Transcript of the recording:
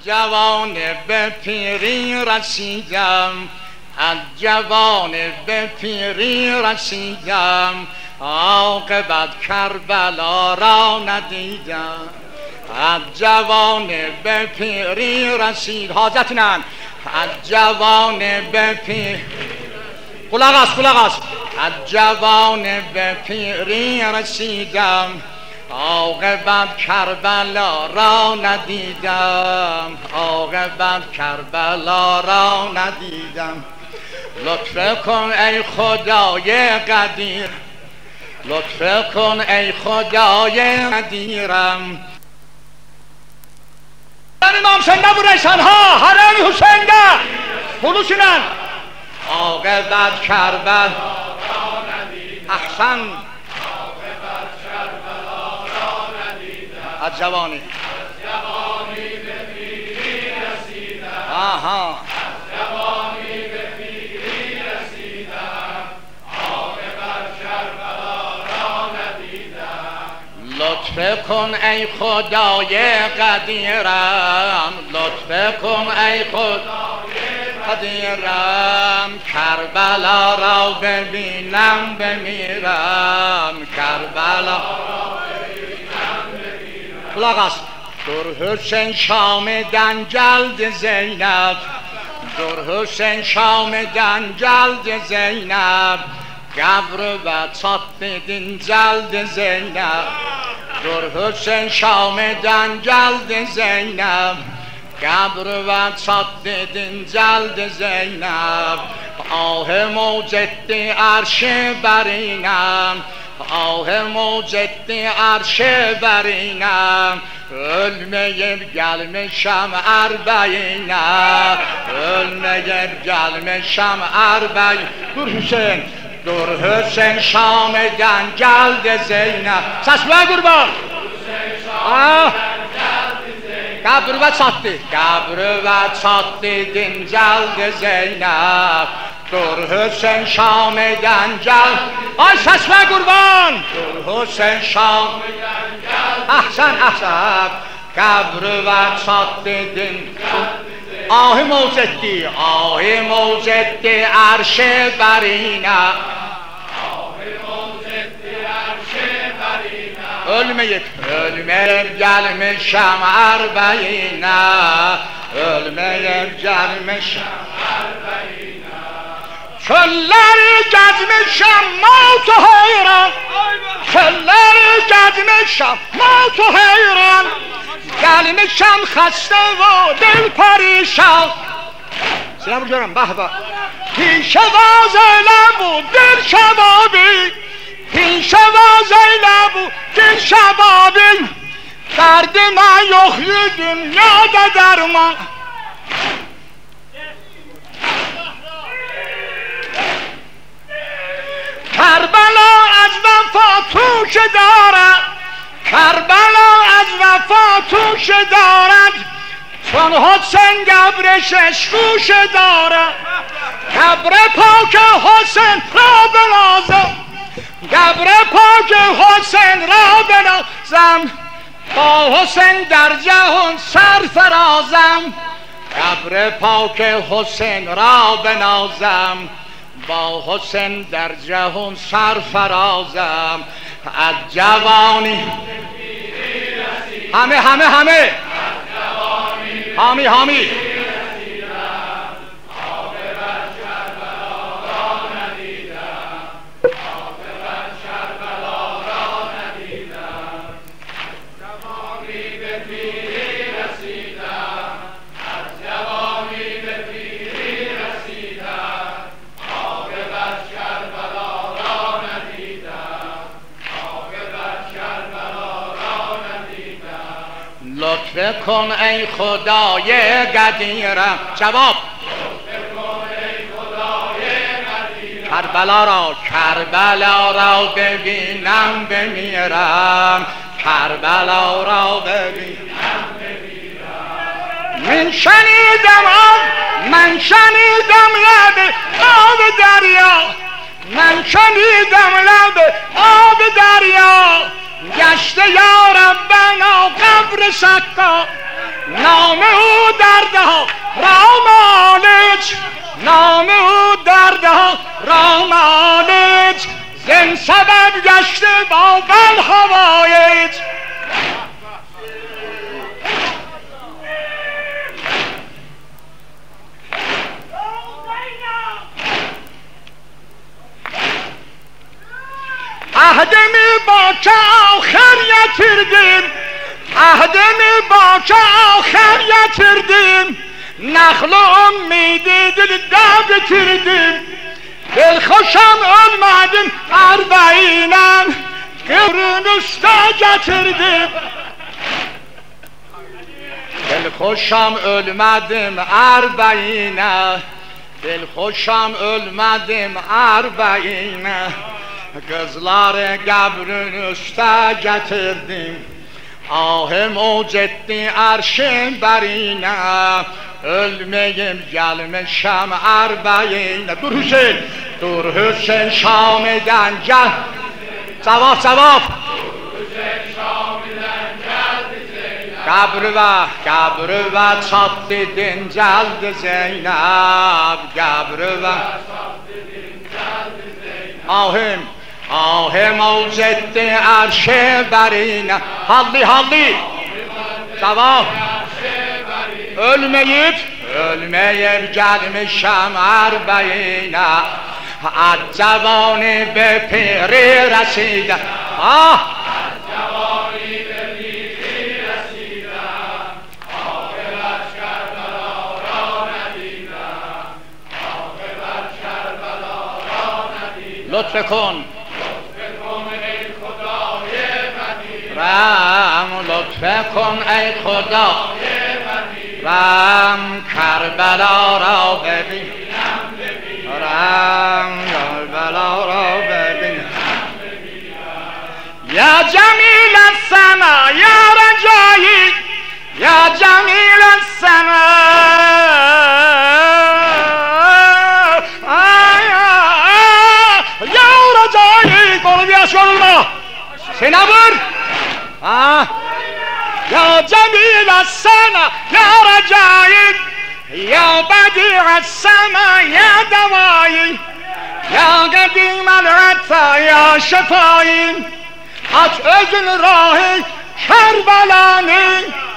جوان به پیری رسیدم، از جوان به پیری رسیدم، عاقبت کربلا را ندیدم. از جوان به پیری رسید حاجت نن، از جوان به پیری قلق است از جوان به پیری رسیدم، عاقبت کربلا را ندیدم، عاقبت کربلا را ندیدم. لطف کن ای خدای قدیر، لطف کن ای خدای قدیرم. امام سنده و ریسانها حرم حسین ده خلوصینن عاقبت کربلا را ندیدم. احسن از جوانی به پیری رسیدم، آها از جوانی به پیری رسیدم، عاقبت کربلا را ندیدم. لطف کن ای خدای قدیرم، لطف کن ای خدای قدیرم، کربلا را ببینم بمیرم، کربلا قلق است. در حسین شامدن جلد زینب، در حسین شامدن جلد زینب، گبر و صد بدین جلد زینب. در حسین شامدن جلد زینب، گبر و صد بدین جلد زینب. آه موجد عرش برینم، آه موجد عرش برینم، علمه گلم شمع اربعینم، علمه گلم شمع اربعین. در حسین، در حسین شامدن جلد زینب. سسبه قربان گبر و صد، گبر و صد دین جلد زینب. در حسین شامدن جلد آی سسمه قربان، در حسین شامدن جلد احسن احسن، گبر و صد دین آه موجدی، آه موجد عرش برینم، علمه گلم شمع اربعینه، علمه گلم شمع اربعینه. چلر گزم شما تو حیران، چلر گزم شما تو حیران، گلم شم خسته و دل پریشان. سلام جانم به به. پیش وازلم و دل شبابی، پیش وازلم و دل شبابی، درد من یخی دنیا ده درمان. کربلا از وفا توش دارد، کربلا از وفا توش دارد، چون حسین گبرش اشکوش دارد. گبر پاک حسین را بنازم، گبر پاک حسین را بنازم، با حسین در جهان سرفرازم. گبر پاک حسین را بنازم، با حسین در جهان سرفرازم. از جوانی همه همه همه حامی حامی لطف کن ای خدای قدیرم. جواب کربلا را، کربلا را ببینم بمیرم، کربلا را ببینم بمیرم. من شنیدم من شنیدم لب آب دریا، من شنیدم لب آب دریا، گشته یا ربنا قبر سکا، نام او دردها را مالج نام او دردها را مالج زن سبب گشته با بل هوایج عهدمی با که آخر یتردیم عهدمی با که آخر یتردیم نخل و امیدی دل دب تردیم دل خوشم ölmedim arba'inem Kıvrın usta getirdim Dil خوشم ölmedim arba'ine Dil خوشم ölmedim arba'ine Kızları kabrin üste getirdim Ahim uc etti arşın berine Ölmeyim gelmişem arba'ine Dur Hüseyin Dur Hüseyin Şami'den gel Cevap cevap Dur Hüseyin Şami'den geldi Zeynep Kabrıva çat dedin geldi Zeynep Kabrıva çat dedin geldi Zeynep Ahim uc etti arşın berine Halli Cevap Ölmeyip gelmişem arba'ine Accevani be piri reside Accevani be piri reside Akıbat Kerbela ra Medine Akıbat Kerbela ra Medine Lütfekun ey Khudâye Medine Ram lütfekun ey Khudâye Ram Kerbela ra bebinem Ram Kerbela ra bebinem Ya Cemil es-sema ya Recai Ya Cemil es-sema Ya Recai Kolu bir aşk olma Seni vur Ya Cemil es-sema ya Recai Ya Bedi' es-sema ya Devai Ya Kadim el-Ata ya Şefai Aç özün rahi Kerbela'nın